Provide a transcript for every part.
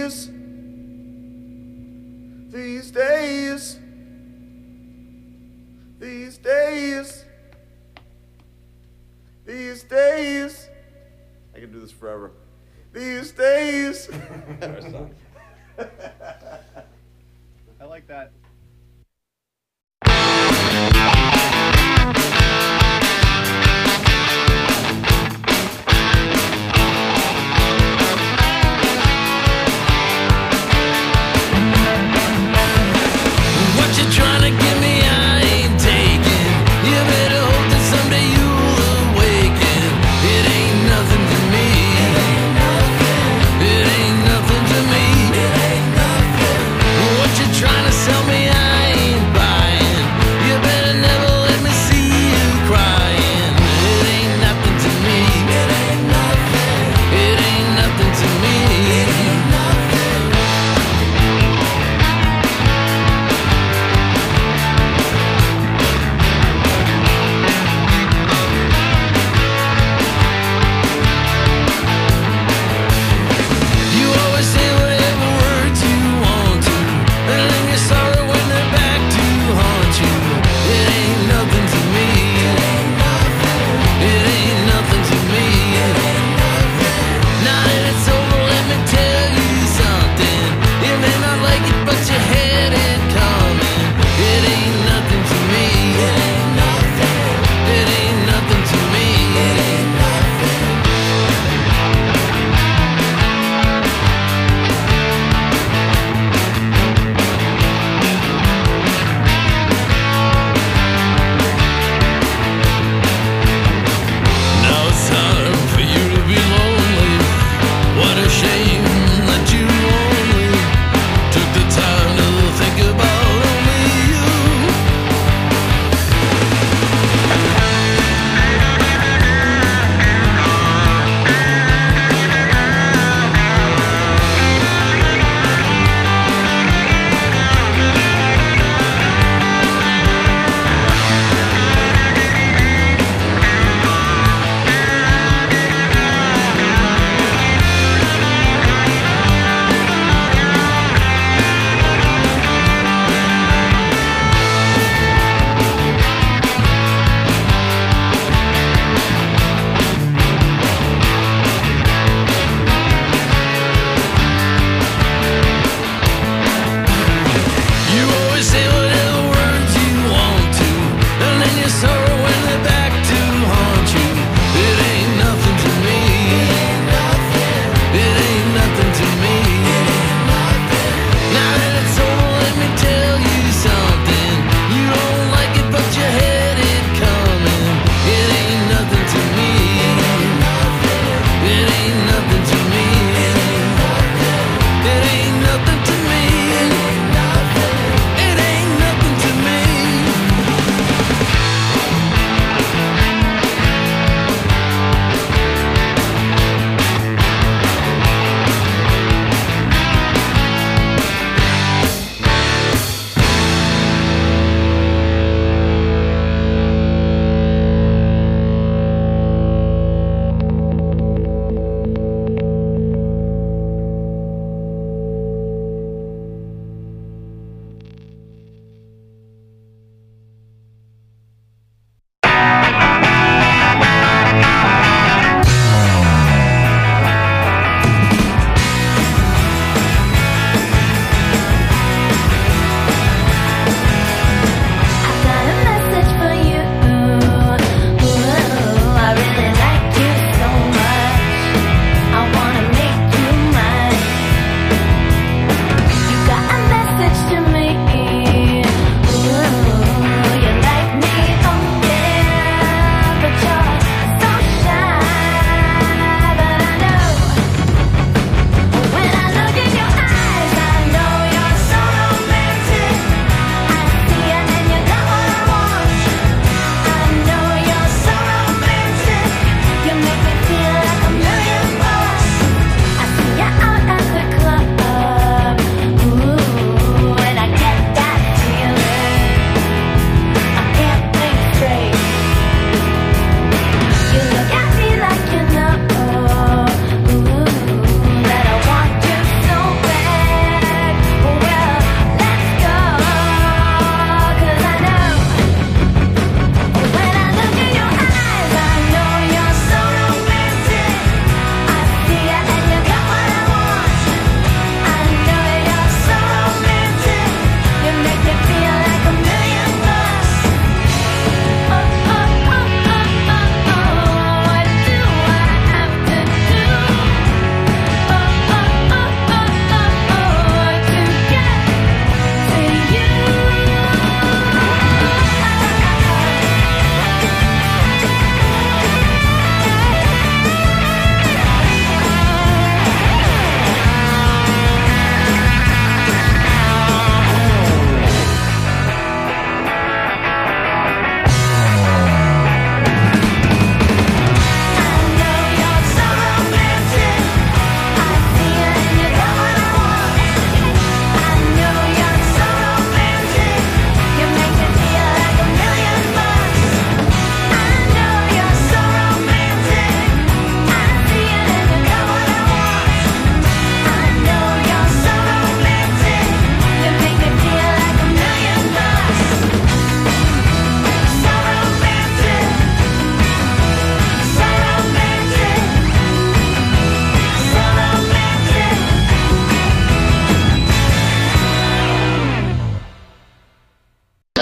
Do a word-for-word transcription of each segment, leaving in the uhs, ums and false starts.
days, these days, these days, these days. I can do this forever. These days. I like that. What you trying to give me, I ain't taking. You better hope that someday you'll awaken. It ain't nothing to me. It ain't nothing to me. What you trying to sell me,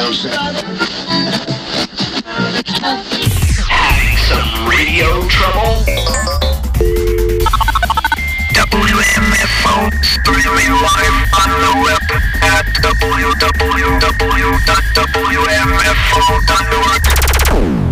Having some radio trouble? W M F O, streaming live on the web at w w w dot w m f o dot org.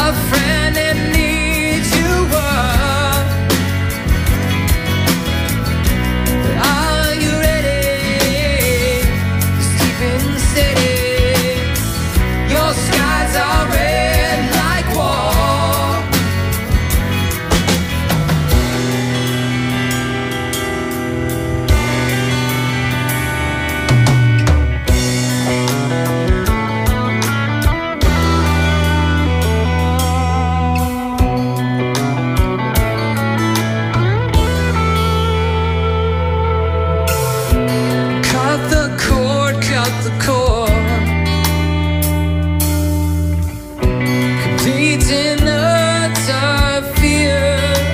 a friend that needs you up. Are you ready? Just keeping steady. Your skies are red like war. Cut the cord, cut the cord. Complete in utter fear.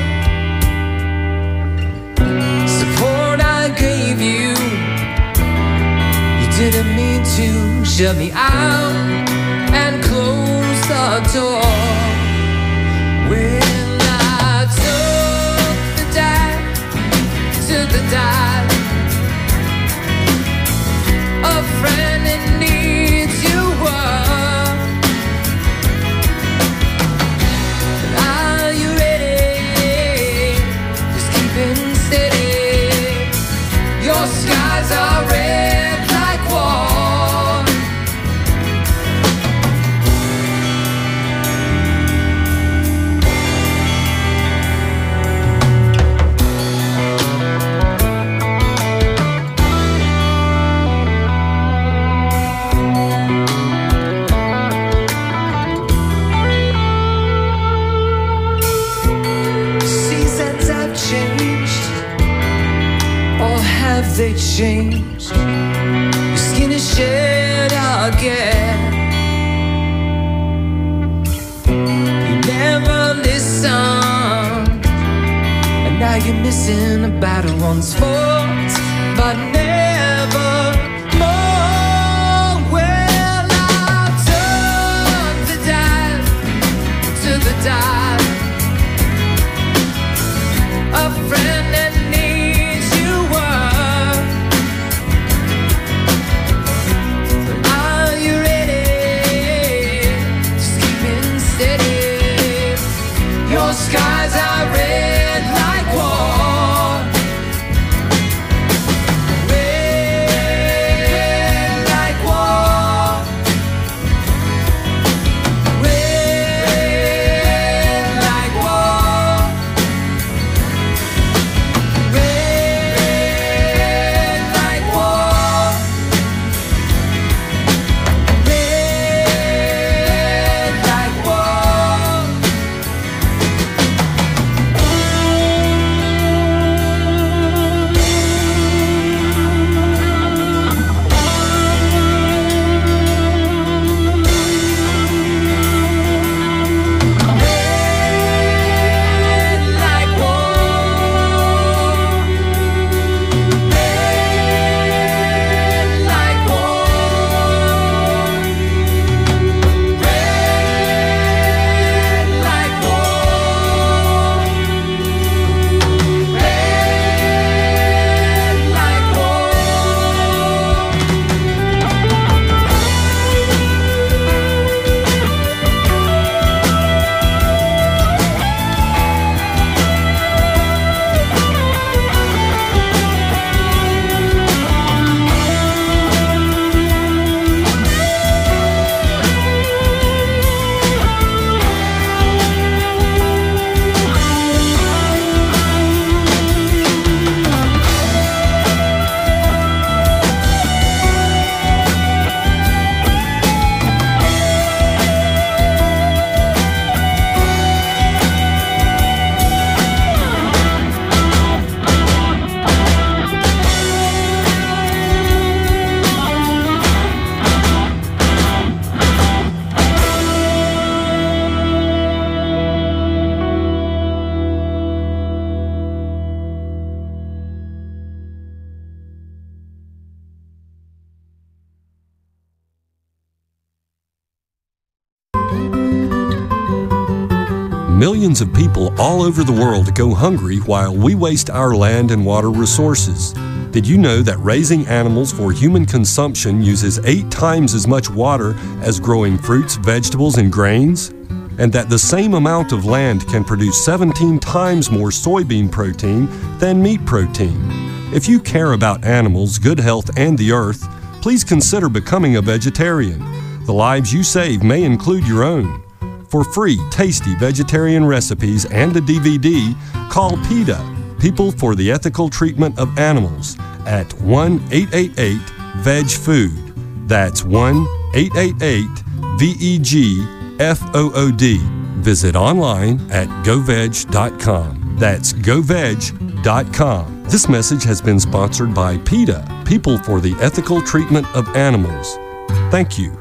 Support I gave you, you didn't mean to shut me out and close the door. When I took the dive, took the dive, a friend that needs you up. Are you ready? Just keeping steady. Your skies are red like war. Seasons have changed, or have they changed? Your skin is shed again. You never listened, and now you're missing a battle once fought, but never more. Well, I took the dive, took the dive. A friend that needs you up. Are you ready? Just keeping steady. Your skies are red like war. Red like war. Red like war. Red like war. Red like war. Red like war. Red like war. Red like war. Red like Millions of people all over the world go hungry while we waste our land and water resources. Did you know that raising animals for human consumption uses eight times as much water as growing fruits, vegetables, and grains? and that the same amount of land can produce seventeen times more soybean protein than meat protein. If you care about animals, good health, and the earth, please consider becoming a vegetarian. The lives you save may include your own. For free, tasty vegetarian recipes and a D V D, call PETA, People for the Ethical Treatment of Animals, at one eight eight eight veg food. That's one eight eight eight V E G F O O D. Visit online at go veg dot com. That's go veg dot com. This message has been sponsored by PETA, People for the Ethical Treatment of Animals. Thank you.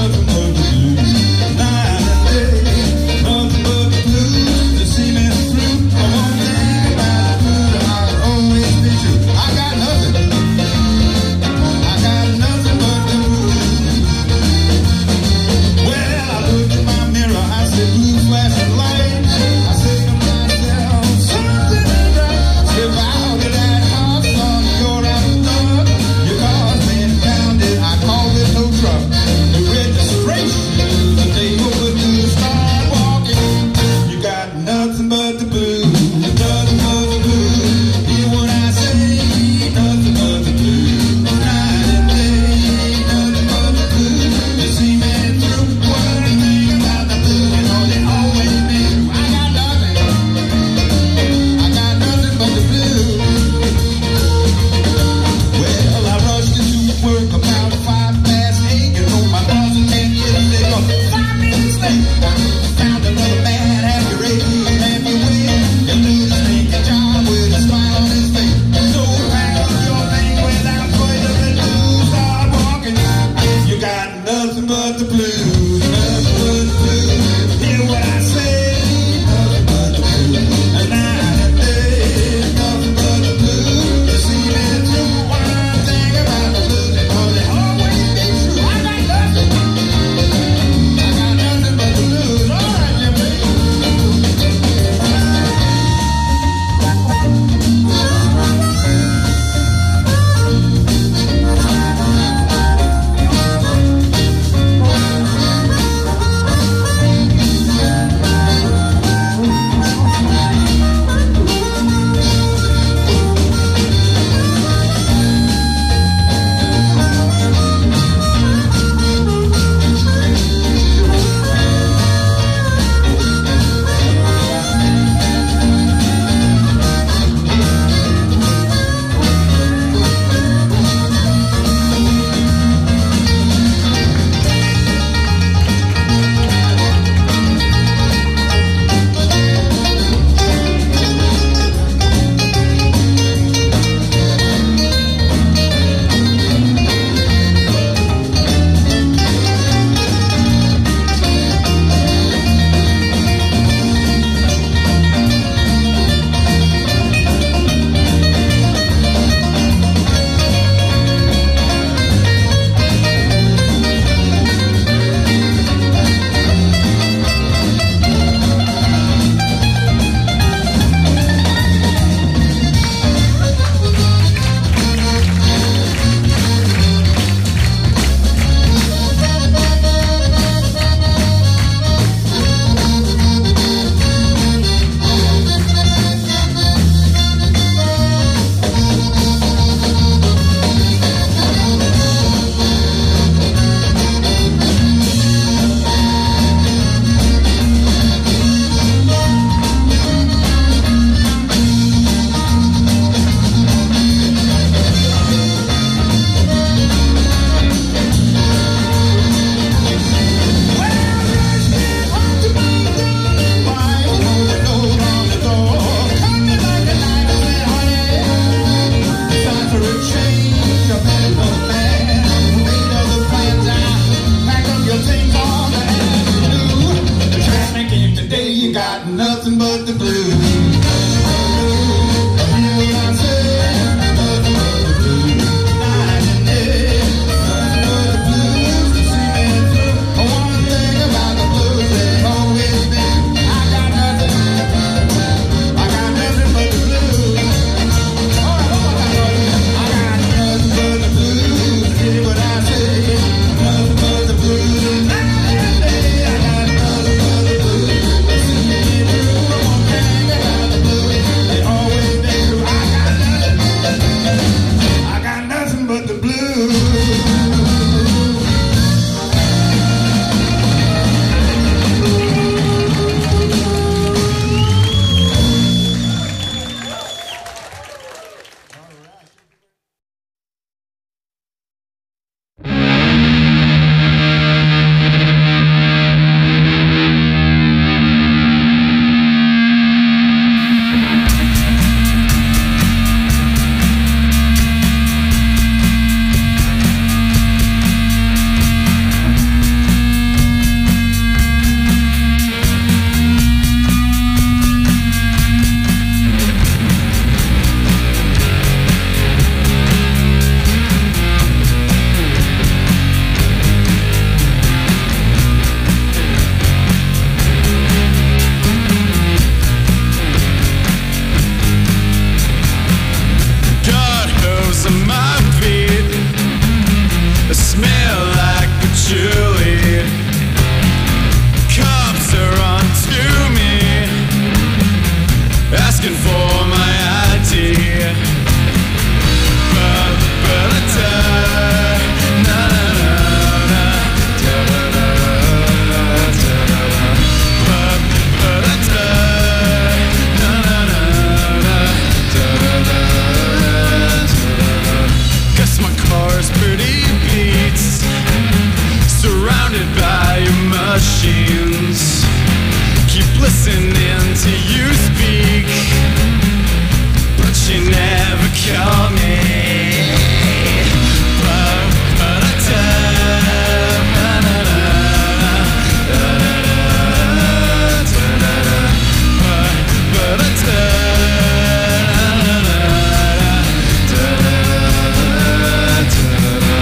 Nothing but the blues to see me through. asking for my I D. But, but I die. Na na na na. Da da da da da da da. But, but I die. Na na na na. Da da da da da. Guess my car's pretty beat, surrounded by machines. Keep listening to you speak, but you never call me. But, but I tell, na na na, da da da, da da da. But, but I tell, na na na, da da da, da da da.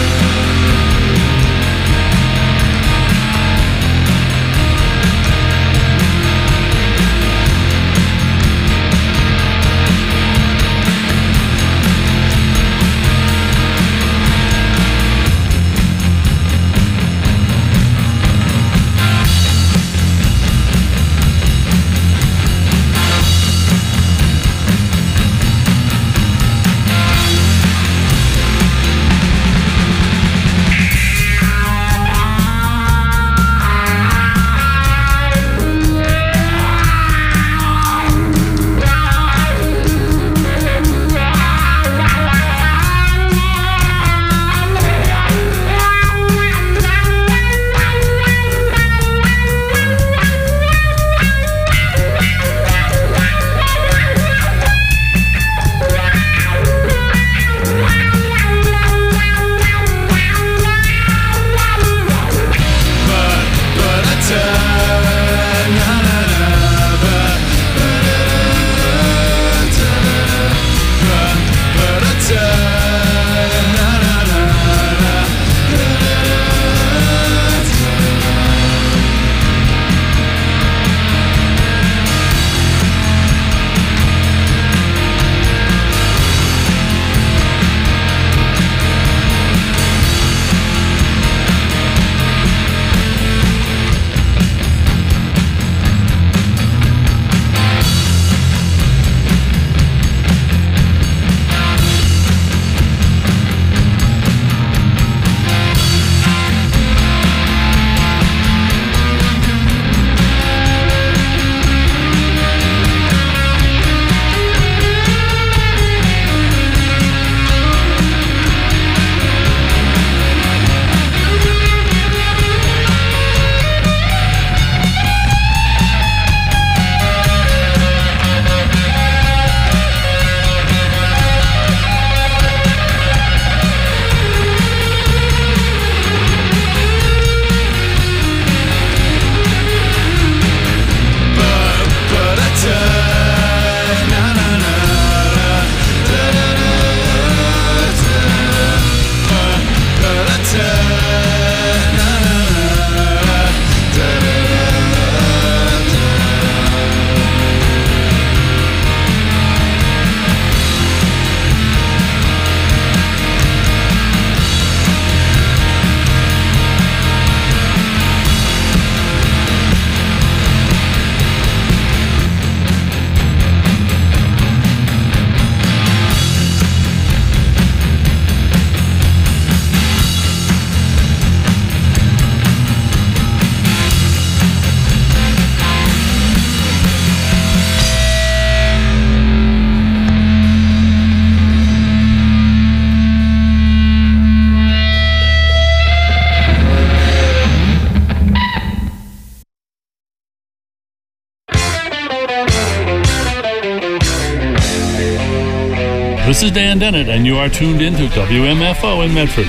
This is Dan Dennett, and you are tuned into W M F O in Medford.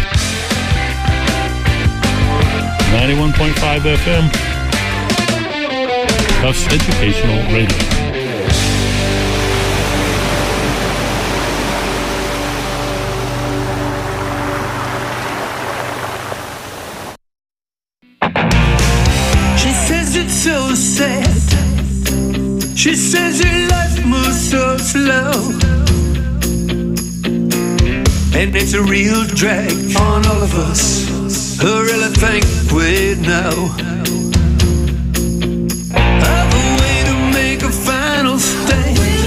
ninety-one point five F M, Tufts Educational Radio. She says it's so sad. She says her life moves so slow, and it's a real drag on all of us who really think we know of a way to make a final stand.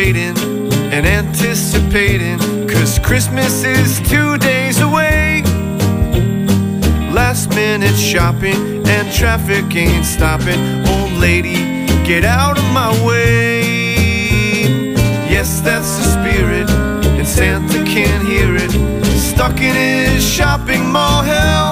waiting and anticipating, 'cause Christmas is two days away. Last minute shopping and traffic ain't stopping. Old lady, get out of my way. Yes, that's the spirit, and Santa can't hear it. Stuck in his shopping mall hell,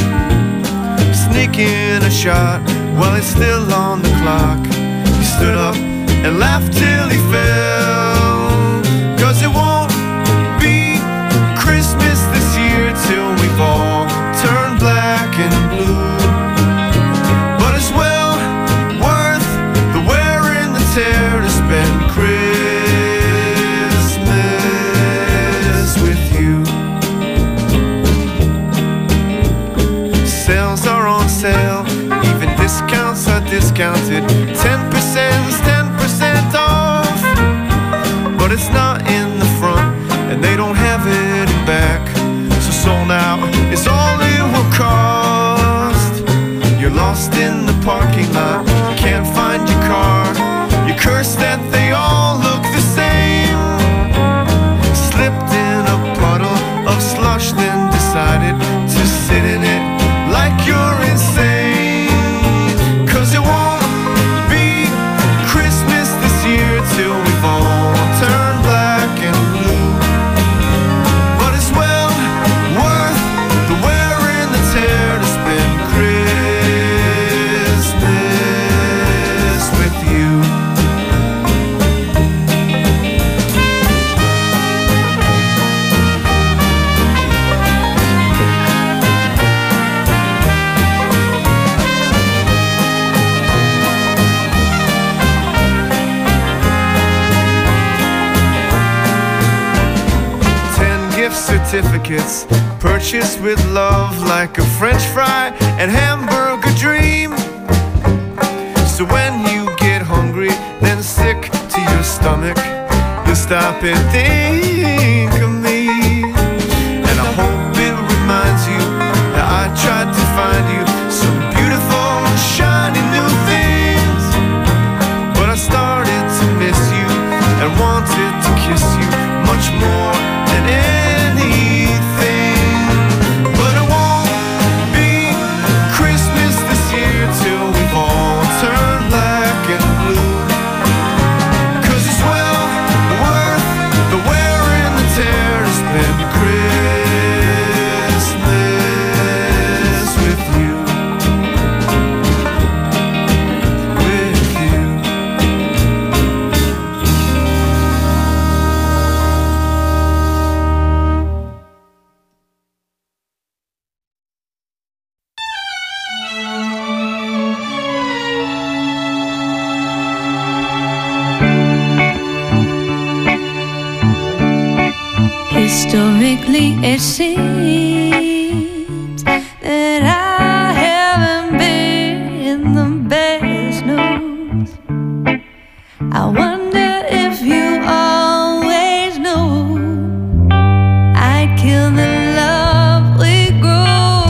sneaking a shot while it's still on the clock. He stood up and laughed till he fell, 'cause it won't be Christmas this year till we've all turned black and blue. But it's well worth the wear and the tear to spend Christmas with you. Sales are on sale, even discounts are discounted. ten percent's ten percent off, but it's not in the front and they don't have it in back. So sold out is all it will cost. You're lost in the parking lot, can't find your car. You curse that they all look the same. Slipped in a puddle of slush, then decided to sit in it like you're insane. 'Cause it won't be Christmas this year till we've all turned black and blue. But it's well worth the wear and the tear to spend Christmas with you. Certificates purchased with love, like a French fry and hamburger dream. So when you get hungry, then sick to your stomach, you stop and think of me. And I hope it reminds you that I tried to find you some beautiful, shiny new things. But I started to miss you and wanted to kiss you much more than anything. But it won't be Christmas this year till we've all turned black and blue. 'Cause it's well worth the wear and the tear to spend Christmas with you. With you. Historically, it seems that I haven't been the best news. I wonder if you always knew I'd kill the love we grew.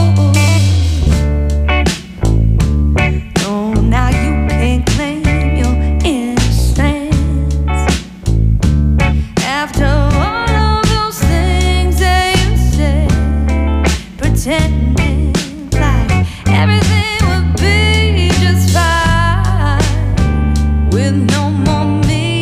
No, now you can't claim your innocence after all of those things that you said, pretending like everything would be just fine with no more me.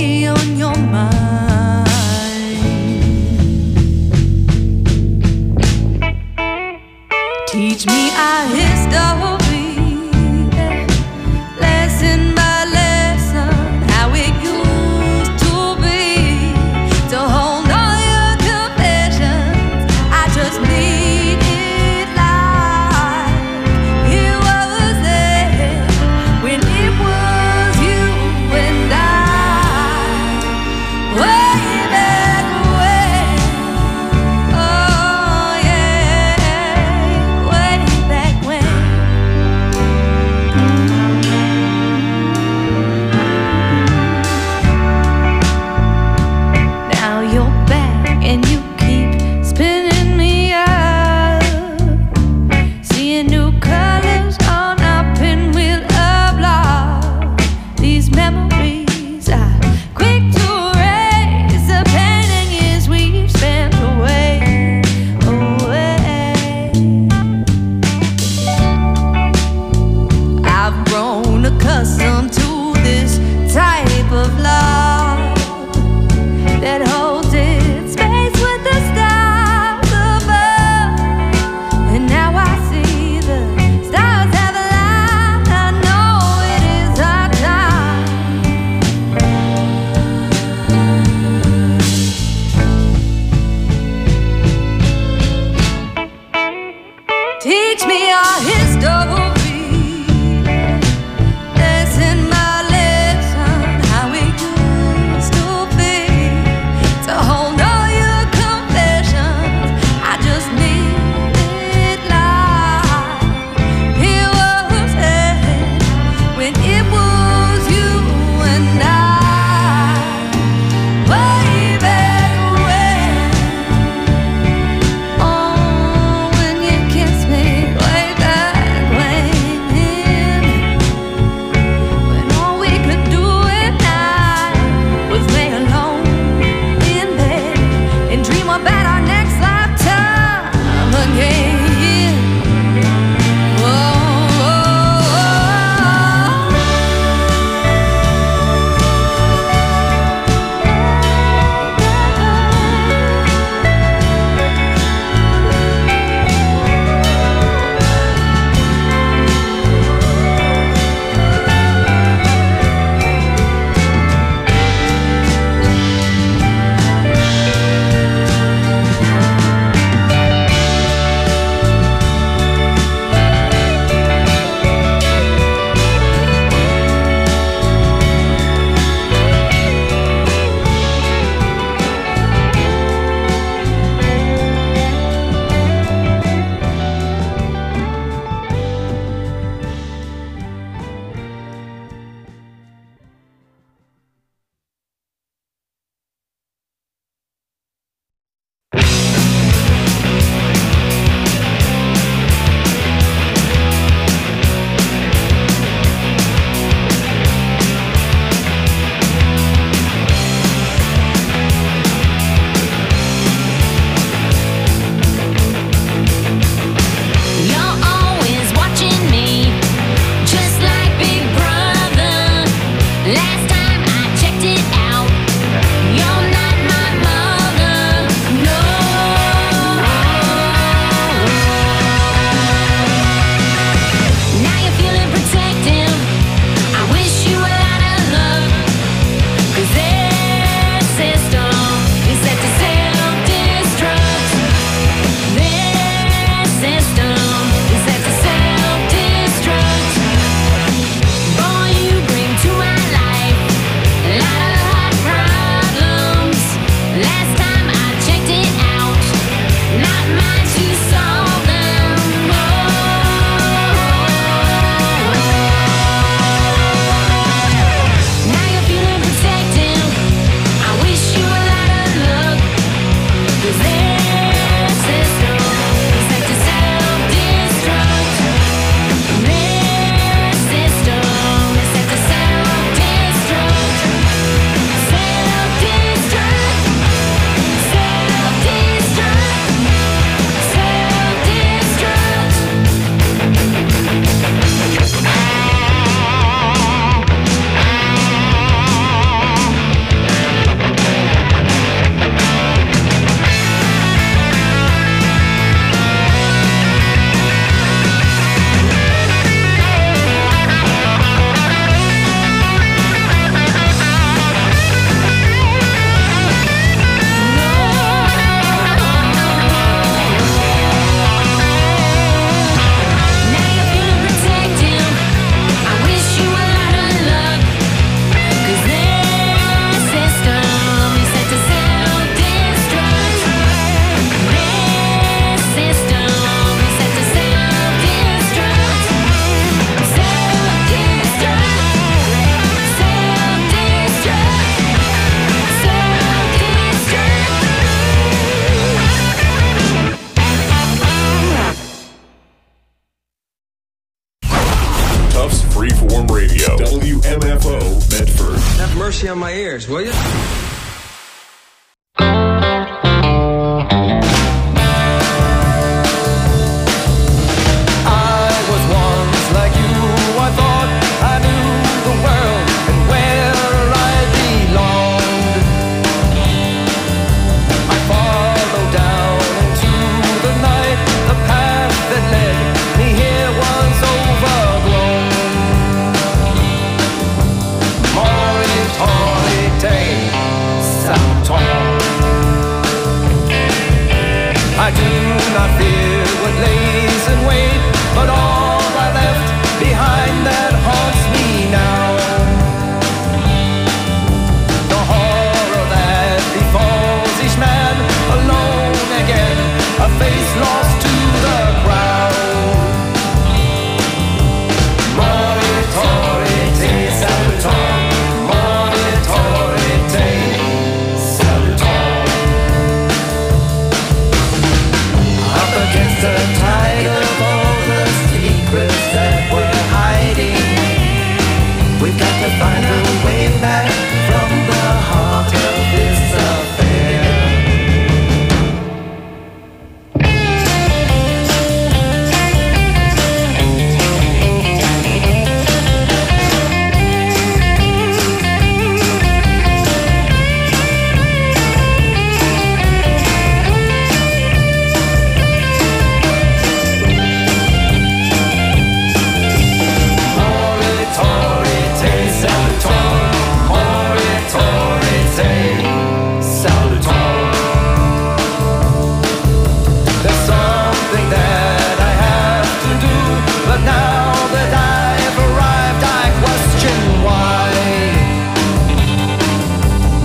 my ears, will you?